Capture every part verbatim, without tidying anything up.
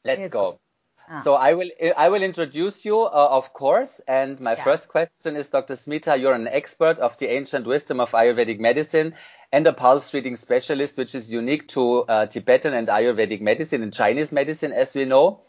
Let's Yes. go. Ah, So I will I will introduce you, uh, of course. And my yeah. first question is, Doctor Smita, you're an expert of the ancient wisdom of Ayurvedic medicine and a pulse reading specialist, which is unique to uh, Tibetan and Ayurvedic medicine and Chinese medicine, as we know.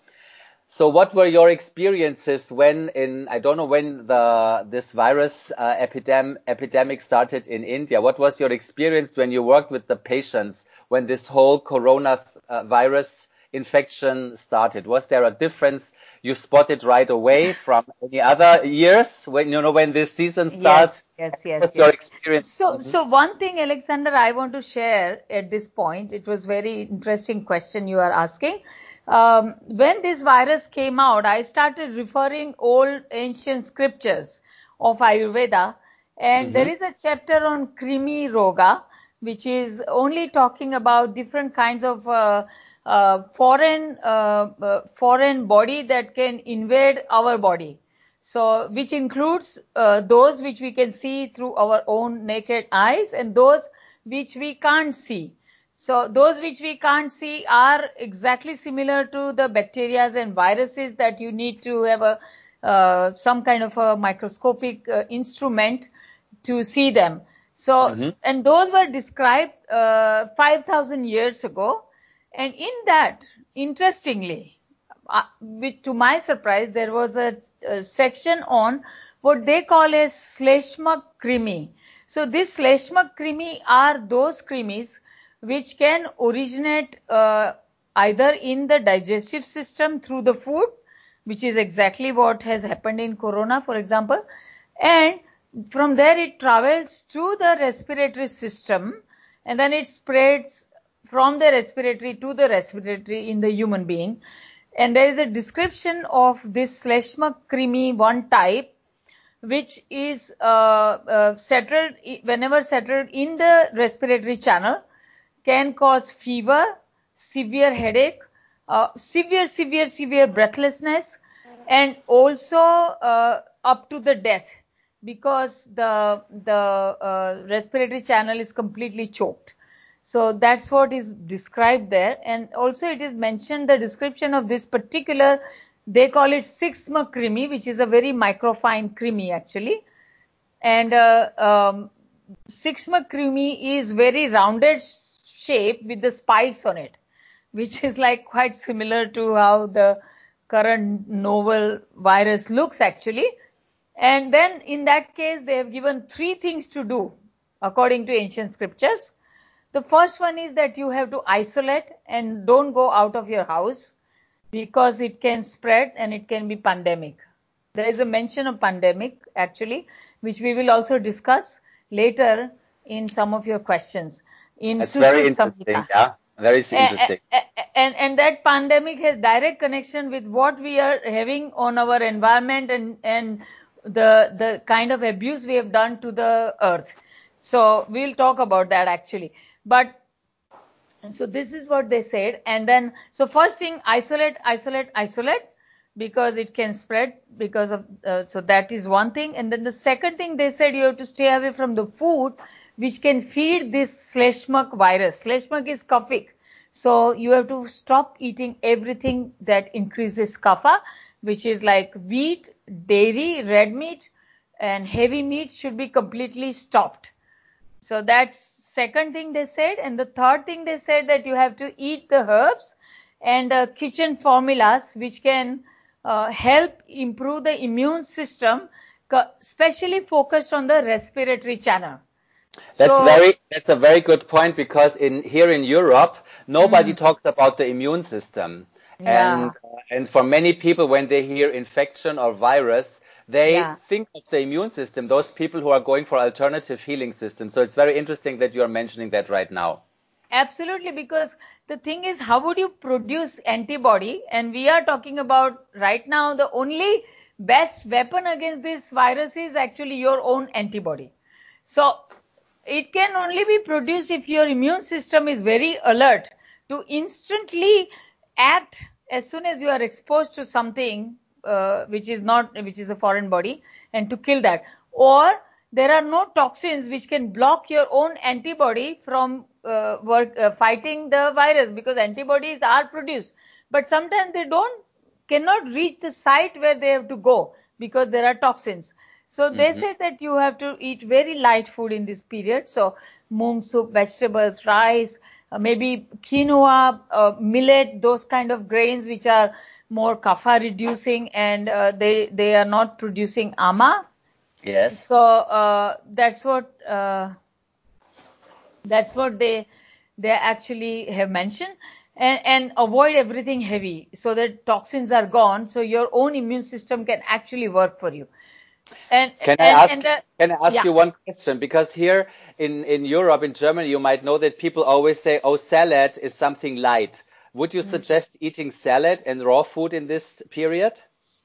So what were your experiences when in, I don't know when the this virus uh, epidem, epidemic started in India? What was your experience when you worked with the patients when this whole corona uh, virus infection started? Was there a difference you spotted right away from any other years when, you know, when this season starts? Yes, yes, What was yes, your yes. experience? So, Mhm. so one thing, Alexander, I want to share at this point, it was very interesting question you are asking. Um, when this virus came out, I started referring old ancient scriptures of Ayurveda, and there Mhm. is a chapter on Krimi Roga, which is only talking about different kinds of uh, uh, foreign uh, uh, foreign body that can invade our body. So, which includes uh, those which we can see through our own naked eyes and those which we can't see. So, those which we can't see are exactly similar to the bacteria and viruses that you need to have a uh, some kind of a microscopic uh, instrument to see them. So, Mhm. and those were described uh, five thousand years ago. And in that, interestingly, uh, which to my surprise, there was a, a section on what they call as Schleshma krimi. So this Schleshma krimi are those krimis which can originate uh, either in the digestive system through the food, which is exactly what has happened in corona, for example, and from there it travels to the respiratory system and then it spreads from the respiratory to the respiratory in the human being. And there is a description of this Schleshma krimi one type, which is uh, uh, settled whenever settled in the respiratory channel, can cause fever, severe headache, uh, severe, severe, severe breathlessness, and also uh, up to the death because the the uh, respiratory channel is completely choked. So that's what is described there. And also it is mentioned the description of this particular, they call it Sixma krimi, which is a very microfine krimi actually. And uh, um, Sixma krimi is very rounded shape with the spikes on it, which is like quite similar to how the current novel virus looks actually. And then in that case, they have given three things to do according to ancient scriptures. The first one is that you have to isolate and don't go out of your house because it can spread and it can be pandemic. There is a mention of pandemic actually, which we will also discuss later in some of your questions in That's Sushru very interesting. Samhita. Yeah, very interesting. And, and that pandemic has direct connection with what we are having on our environment and, and the, the kind of abuse we have done to the earth. So we'll talk about that actually. But so this is what they said. And then, so first thing, isolate, isolate, isolate, because it can spread because of, uh, so that is one thing. And then the second thing they said, you have to stay away from the food which can feed this Schleshmak virus. Schleshmak is kaphic. So you have to stop eating everything that increases kapha, which is like wheat, dairy, red meat, and heavy meat should be completely stopped. So that's second thing they said. And the third thing they said that you have to eat the herbs and uh, kitchen formulas which can uh, help improve the immune system, especially focused on the respiratory channel. That's So, very, that's a very good point because in here in Europe, nobody mm, talks about the immune system. yeah, And uh, and for many people, when they hear infection or virus, they yeah. think of the immune system, those people who are going for alternative healing systems. So it's very interesting that you are mentioning that right now. Absolutely, because the thing is, how would you produce antibody? And we are talking about right now, the only best weapon against this virus is actually your own antibody. So it can only be produced if your immune system is very alert to instantly act as soon as you are exposed to something uh, which is not, which is a foreign body, and to kill that. Or there are no toxins which can block your own antibody from uh, work, uh, fighting the virus, because antibodies are produced. but sometimes they don't cannot reach the site where they have to go because there are toxins. So they Mm-hmm. say that you have to eat very light food in this period. So moong soup, vegetables, rice, uh, maybe quinoa, uh, millet, those kind of grains which are more kapha reducing, and uh, they they are not producing ama. Yes. So uh, that's what uh, that's what they they actually have mentioned. And, and avoid everything heavy so that toxins are gone, so your own immune system can actually work for you. And Can I and ask and the, can I ask yeah. you one question? Because here in, in Europe, in Germany, you might know that people always say, oh, salad is something light. Would you suggest eating salad and raw food in this period?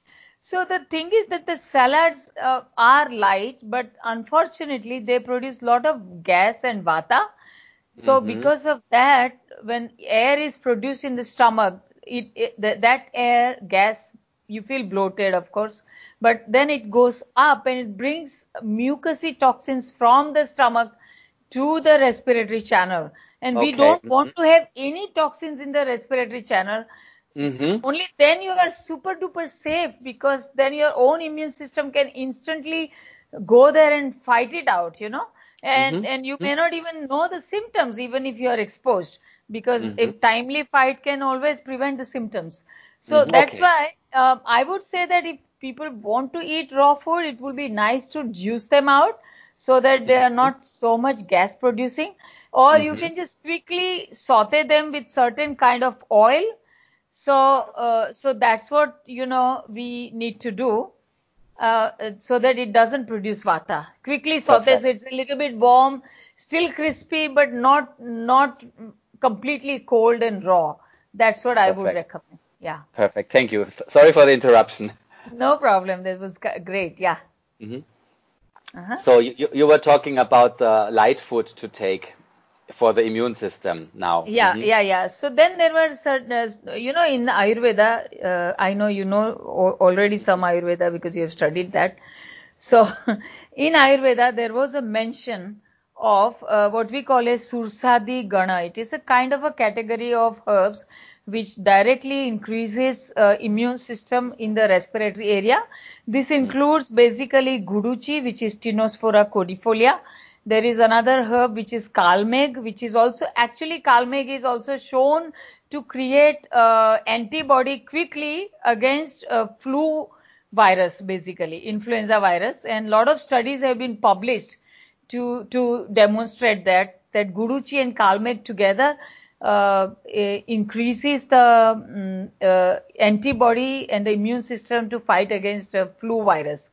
So the thing is that the salads uh, are light, but unfortunately they produce a lot of gas and vata. So Mm-hmm. because of that, when air is produced in the stomach, it, it that, that air gas, you feel bloated, of course, but then it goes up and it brings mucousy toxins from the stomach to the respiratory channel. And we Okay. don't want to have any toxins in the respiratory channel. Mm-hmm. Only then you are super duper safe, because then your own immune system can instantly go there and fight it out, you know. And and you Mm-hmm. may not even know the symptoms even if you are exposed, because Mm-hmm. a timely fight can always prevent the symptoms. So Mm-hmm. that's Okay. why uh, I would say that if people want to eat raw food, it would be nice to juice them out so that they are Mm-hmm. not so much gas producing, or you Mm-hmm. can just quickly saute them with certain kind of oil. So, uh, so that's what, you know, we need to do, uh, so that it doesn't produce vata. Quickly saute, so Perfect. it's a little bit warm, still crispy, but not not completely cold and raw. That's what I would Perfect. recommend. Yeah, Perfect. Thank you. Th- Sorry for the interruption. no problem. That was g- great. Yeah. Mm-hmm. Uh-huh. So you, you you were talking about the light food to take for the immune system now. Yeah, Mm-hmm. yeah, yeah. So then there were certain, uh, you know, in Ayurveda, uh, I know you know al- already some Ayurveda because you have studied that. So in Ayurveda, there was a mention of uh, what we call a Sursadi Gana. It is a kind of a category of herbs which directly increases uh, immune system in the respiratory area. This includes basically Guduchi, which is Tinospora cordifolia. There is another herb which is Kalmeg, which is also actually Kalmeg is also shown to create uh, antibody quickly against uh, flu virus, basically influenza virus, and a lot of studies have been published to to demonstrate that that Guduchi and Kalmeg together uh, increases the um, uh, antibody and the immune system to fight against uh, flu virus.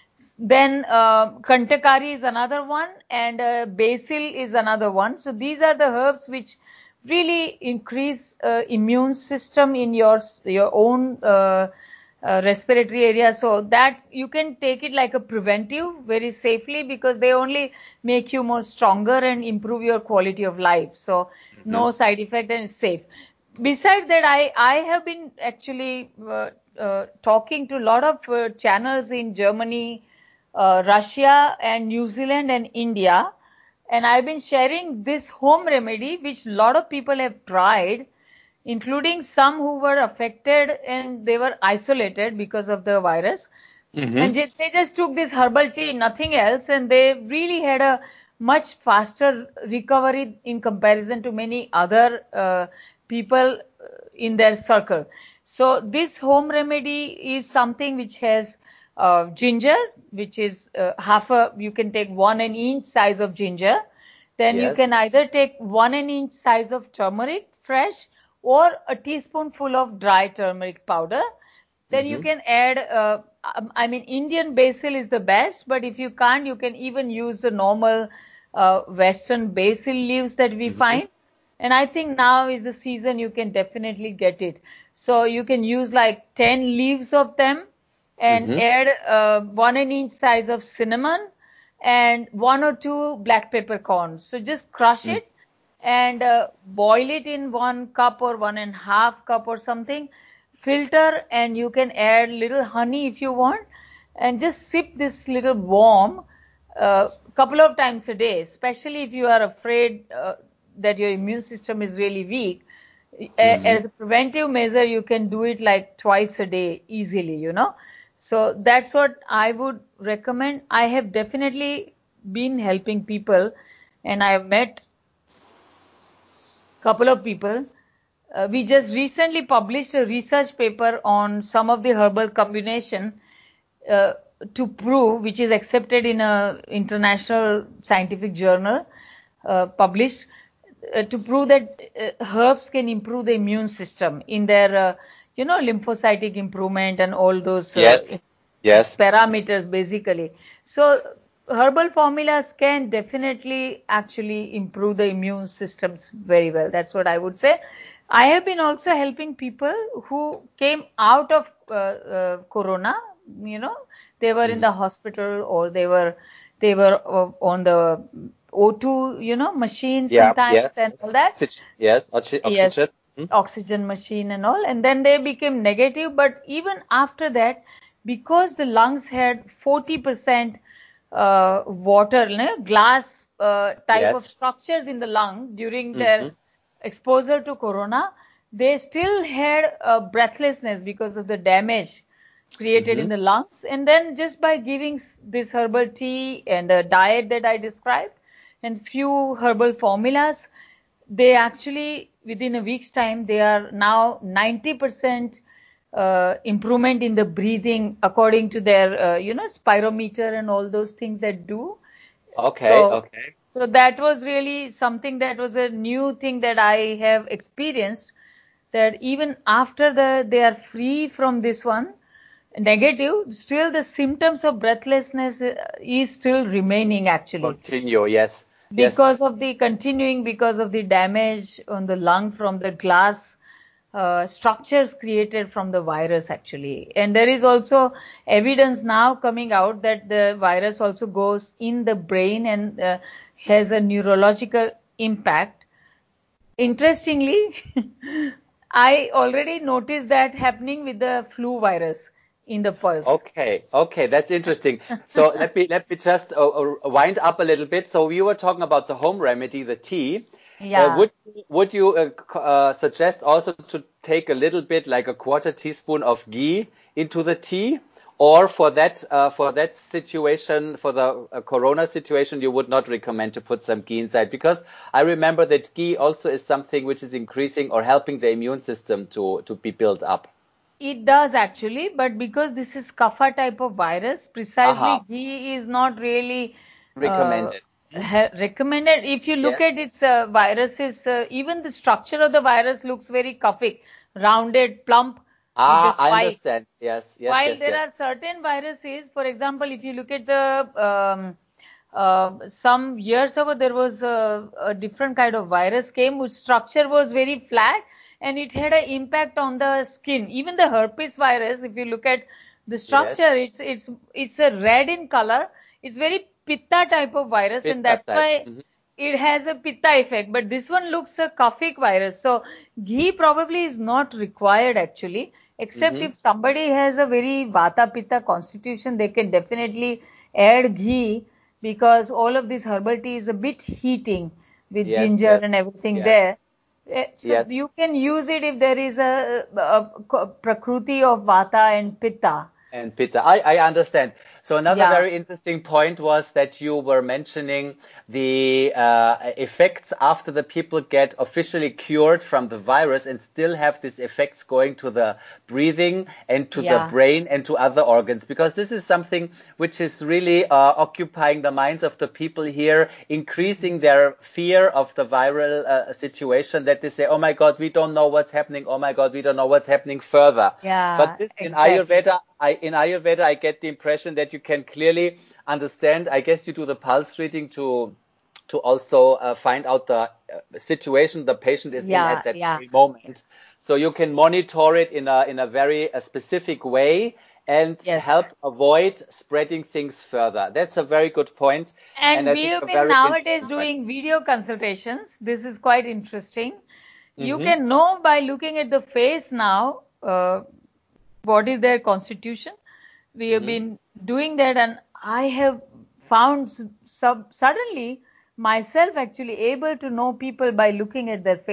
Then uh, Kantakari is another one, and uh, basil is another one. So these are the herbs which really increase uh, immune system in your your own uh, uh, respiratory area. So that you can take it like a preventive very safely, because they only make you more stronger and improve your quality of life. So Mm-hmm. no side effect and it's safe. Besides that, I I have been actually uh, uh, talking to a lot of uh, channels in Germany, uh, Russia and New Zealand and India. And I've been sharing this home remedy, which a lot of people have tried, including some who were affected and they were isolated because of the virus. And Mm-hmm. they just took this herbal tea, nothing else, and they really had a much faster recovery in comparison to many other uh, people in their circle. So this home remedy is something which has uh, ginger, which is uh, half a, you can take one an inch size of ginger. Then you Yes. can either take one an inch size of turmeric fresh, or a teaspoonful of dry turmeric powder. Then you Mm-hmm. can add, uh, um, I mean, Indian basil is the best, but if you can't, you can even use the normal uh, Western basil leaves that we Mm-hmm. find. And I think now is the season you can definitely get it. So you can use like ten leaves of them and Mm-hmm. add uh, one an inch size of cinnamon and one or two black peppercorns. So just crush it and uh, boil it in one cup or one and a half cup or something. Filter, and you can add little honey if you want, and just sip this little warm a uh, couple of times a day, especially if you are afraid uh, that your immune system is really weak. Mm-hmm. As a preventive measure, you can do it like twice a day easily, you know. So that's what I would recommend. I have definitely been helping people, and I have met a couple of people. Uh, we just recently published a research paper on some of the herbal combination uh, to prove, which is accepted in a international scientific journal, uh, published uh, to prove that uh, herbs can improve the immune system in their, uh, you know, lymphocytic improvement and all those uh, yes. Yes. parameters basically. So herbal formulas can definitely actually improve the immune systems very well. That's what I would say. I have been also helping people who came out of uh, uh, corona, you know, they were mm-hmm. in the hospital or they were they were uh, on the O two, you know, machine yeah, sometimes yes, and all that. Oxygen, yes, oxygen. Yes, mm-hmm. oxygen machine and all. And then they became negative. But even after that, because the lungs had forty percent uh, water, no, glass uh, type yes. of structures in the lung during their mm-hmm. exposure to corona, they still had uh, breathlessness because of the damage created mm-hmm. in the lungs. And then just by giving this herbal tea and the diet that I described and few herbal formulas, they actually within a week's time they are now ninety percent uh, improvement in the breathing according to their uh, you know spirometer and all those things that do. Okay, so, okay. So that was really something that was a new thing that I have experienced, that even after the they are free from this one negative, still the symptoms of breathlessness is still remaining actually. Continue, yes. Because yes. of the continuing, because of the damage on the lung from the glass uh, structures created from the virus actually. And there is also evidence now coming out that the virus also goes in the brain and uh, has a neurological impact. Interestingly, I already noticed that happening with the flu virus in the pulse. Okay, okay, that's interesting. So let me let me just uh, uh, wind up a little bit. So we were talking about the home remedy, the tea. Yeah. Uh, would would you uh, uh, suggest also to take a little bit, like a quarter teaspoon of ghee into the tea, or for that uh, for that situation, for the uh, corona situation, you would not recommend to put some ghee inside? Because I remember that ghee also is something which is increasing or helping the immune system to to be built up. It does actually, but because this is kapha type of virus, precisely Aha. ghee is not really recommended. Uh, recommended. If you look yes. at its uh, viruses, uh, even the structure of the virus looks very kaphic, rounded, plump. Ah, with the I understand. Yes, yes, While yes, there yes. are certain viruses, for example, if you look at the um, uh, some years ago, there was a, a different kind of virus came, whose structure was very flat, and it had an impact on the skin. Even the herpes virus, if you look at the structure, yes. it's it's it's a red in color. It's very pitta type of virus, pitta and that's type. why mm-hmm. it has a pitta effect. But this one looks a kaphic virus, so ghee probably is not required actually. Except mm-hmm. if somebody has a very vata pitta constitution, they can definitely add ghee, because all of this herbal tea is a bit heating with yes, ginger yes, and everything yes. there. So yes. you can use it if there is a, a, a prakruti of vata and pitta. And pitta, I, I understand. So another yeah. very interesting point was that you were mentioning the uh, effects after the people get officially cured from the virus and still have these effects going to the breathing and to yeah. the brain and to other organs, because this is something which is really uh, occupying the minds of the people here, increasing their fear of the viral uh, situation, that they say, oh my God, we don't know what's happening. Oh my God, we don't know what's happening further. Yeah, but this exactly. in Ayurveda, I, in Ayurveda, I get the impression that you can clearly understand. I guess you do the pulse reading to to also uh, find out the uh, situation the patient is yeah, in at that yeah. very moment. So you can monitor it in a in a very a specific way and yes. help avoid spreading things further. That's a very good point. And, and we have been nowadays doing video consultations. This is quite interesting. Mm-hmm. You can know by looking at the face now uh, what is their constitution. We have mm-hmm. been doing that, and I have found sub- suddenly myself actually able to know people by looking at their face.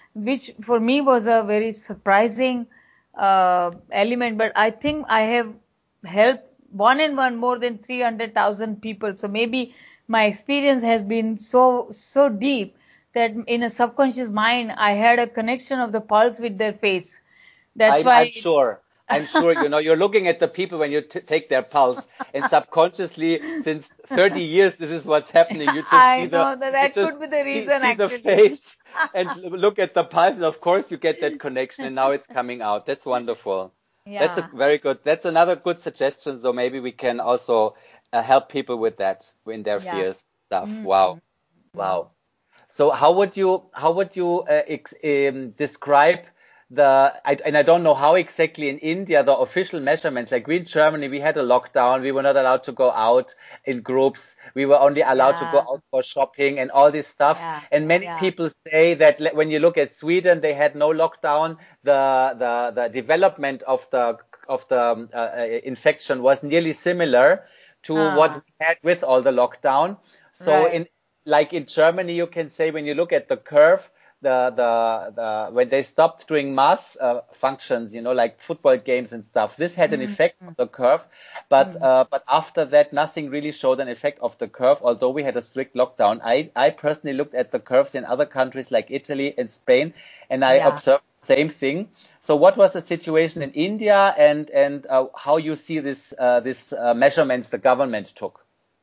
which for me was a very surprising uh, element. But I think I have helped one and one more than three hundred thousand people. So maybe my experience has been so so deep that in a subconscious mind I had a connection of the pulse with their face. That's I'm, why. I'm sure. I'm sure, you know, you're looking at the people when you t take their pulse, and subconsciously, since thirty years, this is what's happening. You just see I the, know that you that just could be the see, reason see the actually. face and look at the pulse, and of course you get that connection, and now it's coming out. That's wonderful. That's a Yeah, very good, that's another good suggestion. So maybe we can also uh, help people with that in their yeah. fears stuff. Mm, Wow. mm, mm. Wow. So how would you how would you uh, ex um, describe the I, and I don't know how exactly in India the official measurements, like we in Germany we had a lockdown, we were not allowed to go out in groups, we were only allowed to go Yeah, out for shopping and all this stuff, yeah, and many yeah. people say that le- when you look at Sweden, they had no lockdown, the the the development of the of the um, uh, uh, infection was nearly similar to what Ah, we had with all the lockdown. So right. in like in Germany, you can say when you look at the curve, the the the when they stopped doing mass uh, functions, you know, like football games and stuff, this had an Mm, effect on mm, the curve. But mm. uh, but after that, nothing really showed an effect of the curve. Although we had a strict lockdown, I I personally looked at the curves in other countries like Italy and Spain, and I Yeah. observed the same thing. So what was the situation in India, and and uh, how you see this uh, this uh, measurements the government took?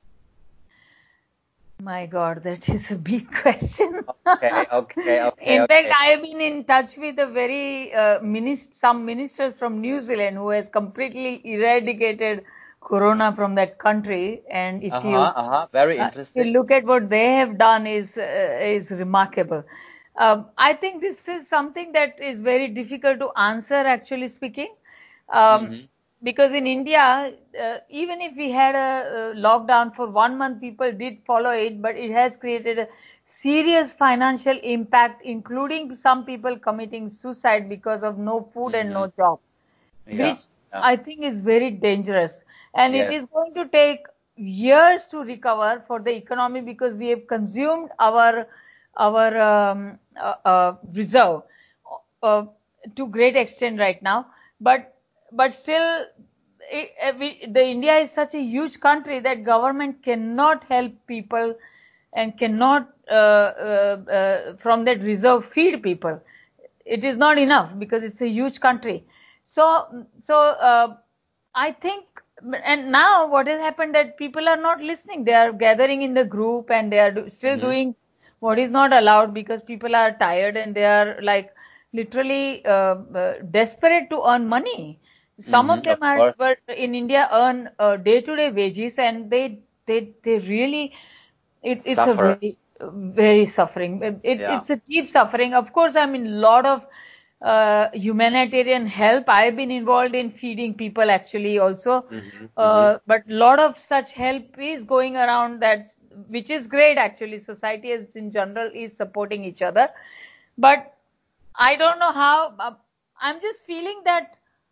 My God, that is a big question. Okay, okay, okay, In fact, okay. I have been in touch with a very uh, minist some ministers from New Zealand who has completely eradicated corona from that country. And if Uh-huh, you uh-huh. Very uh, if you interesting. look at what they have done is uh, is remarkable. Um, I think this is something that is very difficult to answer, actually speaking. Um, Mm-hmm. because in India, uh, even if we had a, uh lockdown for one month, people did follow it, but it has created a serious financial impact, including some people committing suicide because of no food and Mm-hmm. no job, Yeah, which yeah. I think is very dangerous. And it Yes. is going to take years to recover for the economy because we have consumed our our um, uh, uh, reserve uh, to great extent right now. But but still, it, uh, we, the India is such a huge country that government cannot help people and cannot uh, uh, uh, from that reserve feed people. It is not enough because it's a huge country. So so uh, I think, and now what has happened that people are not listening. They are gathering in the group and they are do, still Mm-hmm. doing what is not allowed because people are tired and they are like literally uh, uh, desperate to earn money. Some of Mm-hmm. them Of are, course. but in India earn uh, day-to-day wages and they they they really it, it's a Suffer. very very suffering. It, Yeah. it's a deep suffering. Of course, I mean, a lot of uh, humanitarian help. I've been involved in feeding people actually also, Mm-hmm. Mm-hmm. uh, but a lot of such help is going around that, which is great actually. Society as in general is supporting each other, but I don't know how. Uh, I'm just feeling that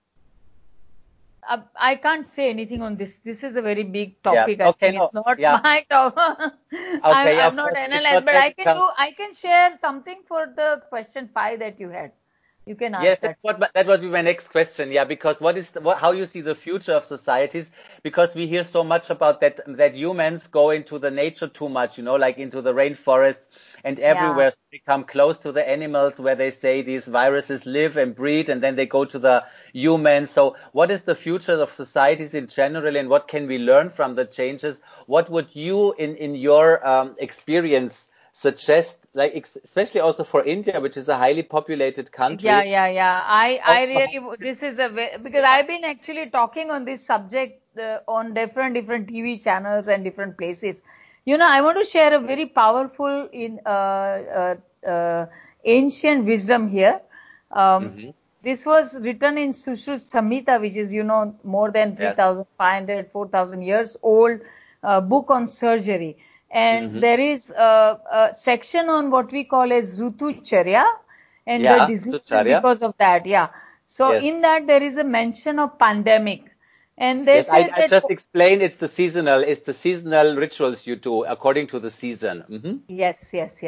uh, I can't say anything on this. This is a very big Yeah. topic. I Okay. think No. it's not Yeah. my topic. I'm, Okay. Yeah. I'm Of not course, it's analyzed, not but I can medical. do. I can share something for the question five that you had. You can Yes, ask that's that. what my- that would be my next question. Yeah, because what is the, what, how you see the future of societies? Because we hear so much about that that humans go into the nature too much, you know, like into the rainforest and Yeah. everywhere, so they come close to the animals where they say these viruses live and breed, and then they go to the humans. So, what is the future of societies in general, and what can we learn from the changes? What would you, in in your um, experience, suggest, like ex- especially also for India, which is a highly populated Yeah, country? yeah, yeah. I, How, I how, really, this is a ve- because yeah. I've been actually talking on this subject uh, on different, different T V channels and different places. You know, I want to share a very powerful in uh, uh, uh, ancient wisdom here. Um, Hmm. this was written in Sushruta Samhita, which is, you know, more than Yes. three thousand five hundred, four thousand years old uh, book on surgery. And Hmm. there is a, a section on what we call as Rutucharya and the Yeah. diseases Tucharya. because of that. Yeah. So Yes. in that there is a mention of pandemic, and they Yes. I, said I that just explained it's the seasonal, it's the seasonal rituals you do according to the season. Hmm. yes, yes, yes.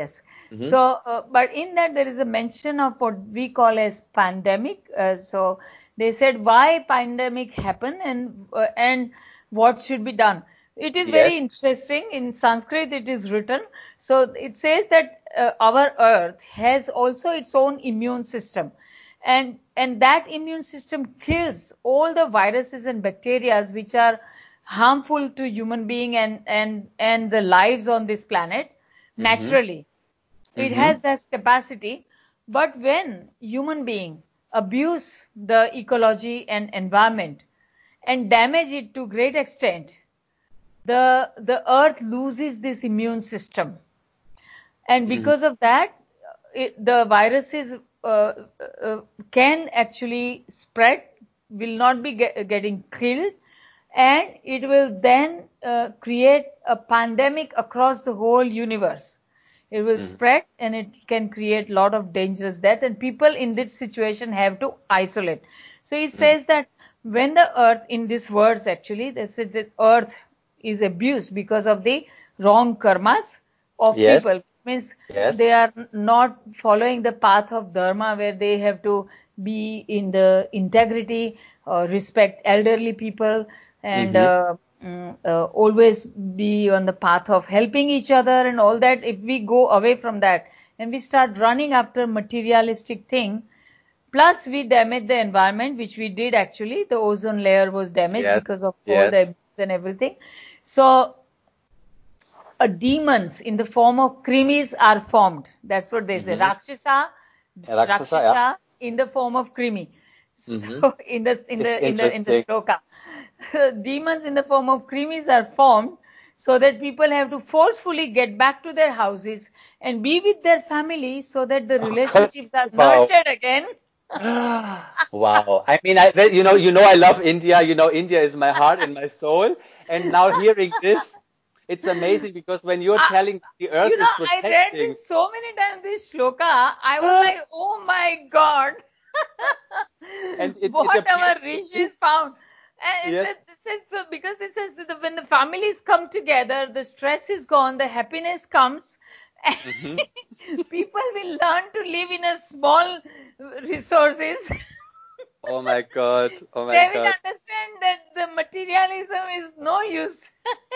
Mm-hmm. So, uh, but in that there is a mention of what we call as pandemic. Uh, so they said why pandemic happened and uh, and what should be done. It is yes. very interesting. In Sanskrit it is written. So it says that uh, our earth has also its own immune system. And, and that immune system kills all the viruses and bacteria which are harmful to human being and, and, and the lives on this planet naturally. Mm-hmm. It mm-hmm. has that capacity. But when human being abuse the ecology and environment and damage it to great extent, the, the earth loses this immune system. And because mm-hmm. of that, it, the viruses uh, uh, can actually spread, will not be get, getting killed, and it will then uh, create a pandemic across the whole universe. It will mm-hmm. spread and it can create a lot of dangerous death, and people in this situation have to isolate. So it says mm-hmm. that when the earth, in these words actually, they said that earth is abused because of the wrong karmas of yes. people. Means yes. they are not following the path of dharma where they have to be in the integrity, uh, respect elderly people, and mm-hmm. uh, uh, always be on the path of helping each other and all that. If we go away from that and we start running after materialistic thing, plus we damage the environment, which we did actually. The ozone layer was damaged yes. because of yes. all the abuse and everything. So Uh, demons in the form of krimis are formed. That's what they say. Mm-hmm. Rakshasa, Rakshasa, Rakshasa yeah. in the form of krimi. Mm-hmm. So in the in the in the in the shloka, so demons in the form of krimis are formed, so that people have to forcefully get back to their houses and be with their family, so that the relationships are wow. nurtured again. Wow. I mean, I you know you know I love India. You know India is my heart and my soul. And now hearing this. It's amazing because when you're uh, telling the earth you know, is protecting. I read this so many times, this shloka. I was like, oh my God. and it, what it our rishis found. And yes. it says, so because it says that when the families come together, the stress is gone, the happiness comes. And mm-hmm. people will learn to live in a small resources. Oh my God. Oh my they God. They will understand that the materialism is no use.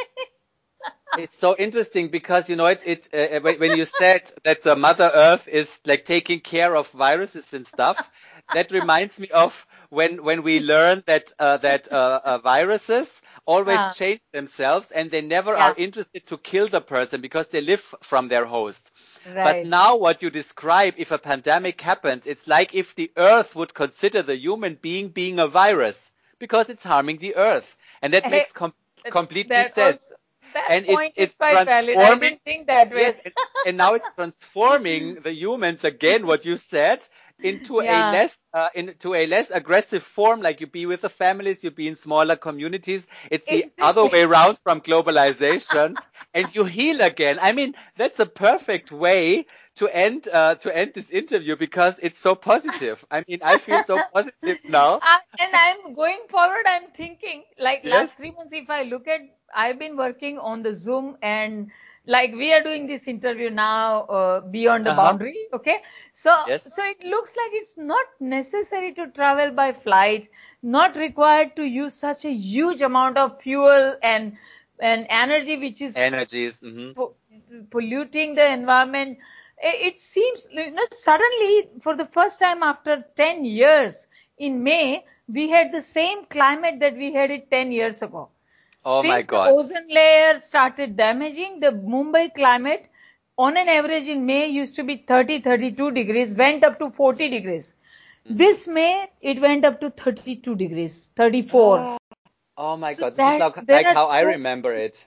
It's so interesting because, you know, it, it uh, when you said that the Mother Earth is like taking care of viruses and stuff, that reminds me of when when we learn that uh, that uh, uh, viruses always uh, change themselves and they never yeah. are interested to kill the person because they live from their host. Right. But now what you describe, if a pandemic happens, it's like if the Earth would consider the human being being a virus because it's harming the Earth. And that hey, makes com- completely that sense. Also- That and point it, it's is quite valid. I didn't think that way. Yes, and, and now it's transforming the humans again, what you said, into yeah. a less uh, into a less aggressive form. Like you be with the families, you be in smaller communities. It's the exactly. other way around from globalization, and you heal again. I mean, that's a perfect way to end uh, to end this interview because it's so positive. I mean, I feel so positive now. Uh, and I'm going forward. I'm thinking like yes. last three months. If I look at, I've been working on the Zoom and like we are doing this interview now uh, beyond the uh-huh. boundary. Okay, so yes. so it looks like it's not necessary to travel by flight, not required to use such a huge amount of fuel and and energy, which is energies mm-hmm. po- polluting the environment. It seems, you know, suddenly for the first time after ten years in May, we had the same climate that we had it ten years ago. Oh Since my God. the ozone layer started damaging, the Mumbai climate on an average in May used to be thirty, thirty-two degrees, went up to forty degrees. Mm-hmm. This May, it went up to thirty-two degrees, thirty-four. Oh my so God, this that, is like, like how so, I remember it.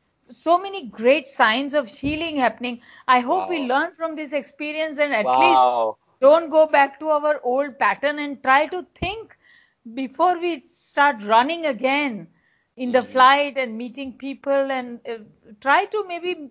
So many great signs of healing happening. I hope wow. we learn from this experience and at wow. least don't go back to our old pattern and try to think before we start running again in the mm-hmm. flight and meeting people, and uh, try to maybe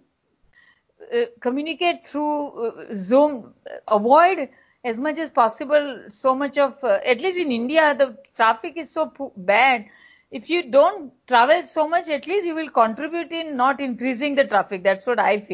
uh, communicate through uh, Zoom. Avoid as much as possible so much of, uh, at least in India, the traffic is so po- bad. If you don't travel so much, at least you will contribute in not increasing the traffic. That's what I feel.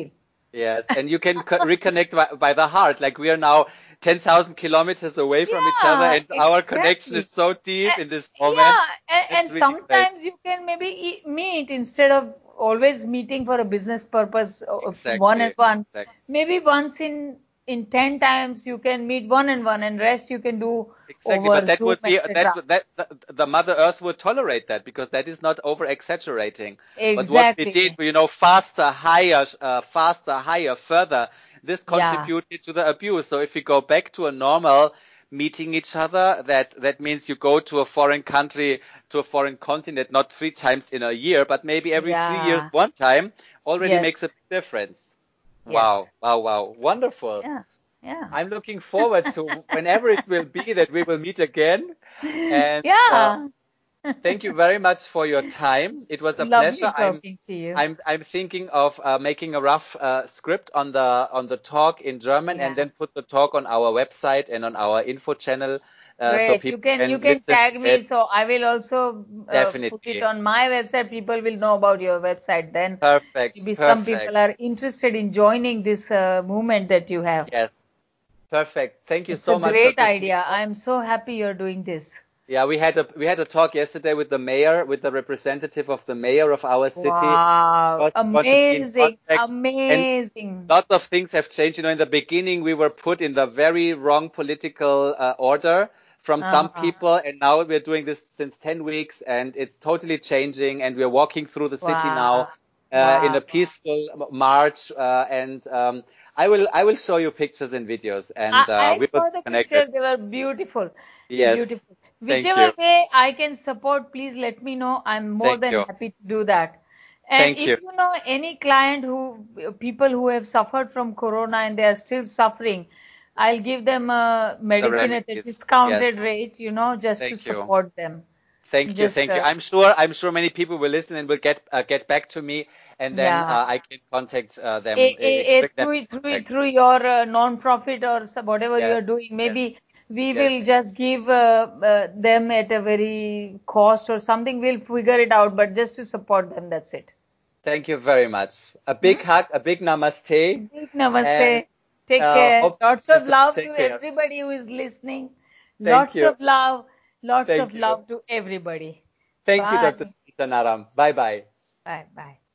Yes, and you can co- reconnect by, by the heart. Like we are now ten thousand kilometers away from each other, Yeah, and our connection exactly. is so deep A- in this Yeah, moment. and, It's and really great. sometimes you can maybe e- meet instead of always meeting for a business purpose of one and Exactly. one. Exactly. Maybe once in in ten times you can meet one and one, and rest you can do Exactly. over But that Zoom, would be that et cetera. that the, the Mother Earth would tolerate that because that is not over exaggerating. But what we did, Exactly. you know, faster, higher, uh, faster, higher, further, this Yeah, contributed to the abuse. So if we go back to a normal meeting each other, that that means you go to a foreign country, to a foreign continent, not three times in a year, but maybe every three years yeah, one time, already makes a yes, big difference. yes, Wow, wow, wow. Wonderful. yeah, yeah, I'm looking forward to whenever it will be that we will meet again. And uh, yeah. thank you very much for your time. It was a pleasure. Lovely I'm talking to you. I'm I'm thinking of uh, making a rough uh, script on the on the talk in German and Yeah. then put the talk on our website and on our info channel uh, so Great. You people can you can can listen to tag me, it. so I will also uh, put it Definitely. on my website. People will know about your website then. Perfect. Maybe some Perfect. people are interested in joining this uh, movement that you have. Yes. Perfect. Thank you It's a so much, great doctor idea. Schmidt. I'm so happy you're doing this. Yeah, we had a we had a talk yesterday with the mayor, with the representative of the mayor of our city. Wow. Because we want to be in Amazing. contact, and Amazing. lots of things have changed. You know, in the beginning, we were put in the very wrong political uh, order from some Uh-huh. people, and now we're doing this since ten weeks, and it's totally changing. And we're walking through the city now Wow. uh, in Wow. a peaceful m- march, uh, and um, I will I will show you pictures and videos, I, and uh, I we will saw the connect it. picture. They were beautiful. Yes, Beautiful. thank Whichever you, way I can support, please let me know. I'm more thank than you, happy to do that. And thank if you. you know any client who, people who have suffered from corona and they are still suffering, I'll give them a The medicine at a remedies, yes, discounted rate, you know, just to thank you. support them. Thank you, Just, thank you. uh, I'm sure I'm sure many people will listen and will get uh, get back to me, and then yeah. uh, I can contact uh, A, them, a, uh, a bring them through in through contact. through your uh, non-profit or so- whatever you Yes, are doing, yes, maybe we yes. will just give uh, uh, them at a very cost or something. We'll figure it out, but just to support them, that's it. Thank you very much. A big Hmm? hug, a big namaste, Big and namaste. Take uh, care. hope Lots of listen, love to take care. everybody who is listening. Thank Lots you, of love. Lots of thank you, love to everybody. thank you, doctor Bye. Sitanaram. Bye bye. Bye. Bye.